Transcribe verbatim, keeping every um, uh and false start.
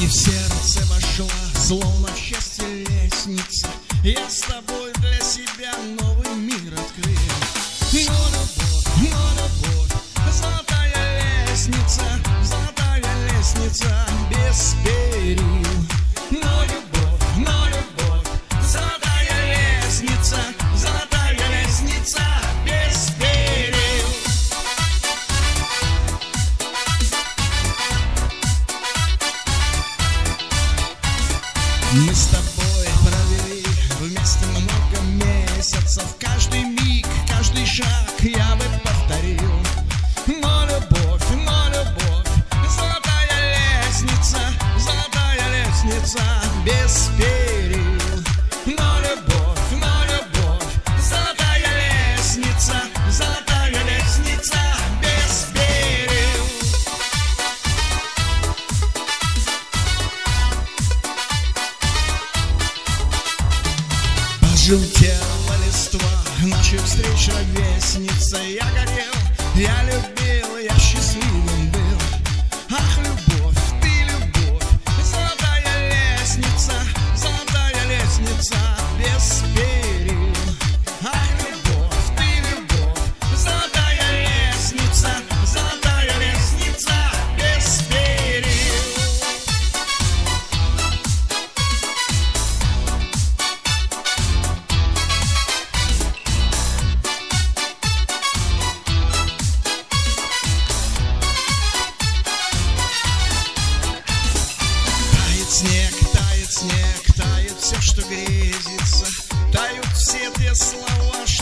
в сердце вошла, словно в счастье лестница. Я с тобой для себя новый мир открыл. Но любовь, но любовь, золотая лестница, золотая лестница без перил. Но любовь, но любовь, золотая лестница, золотая лестница без перил. Мы с тобой провели вместе много месяцев. Каждый миг, каждый шаг я бы повторил. Но любовь, но любовь, золотая лестница, золотая лестница без перил. Но любовь, но любовь, золотая лестница, золотая лестница без перил. Пожелтела листва, наших встреч ровесница. Я горел, я любил, я счастливым был. Ах, любовь, ты любовь, золотая лестница, золотая лестница без перил. Ах, любовь, ты любовь, золотая лестница, золотая лестница без перил. Снег, тает снег, тает все, что грезится. Тают все те слова,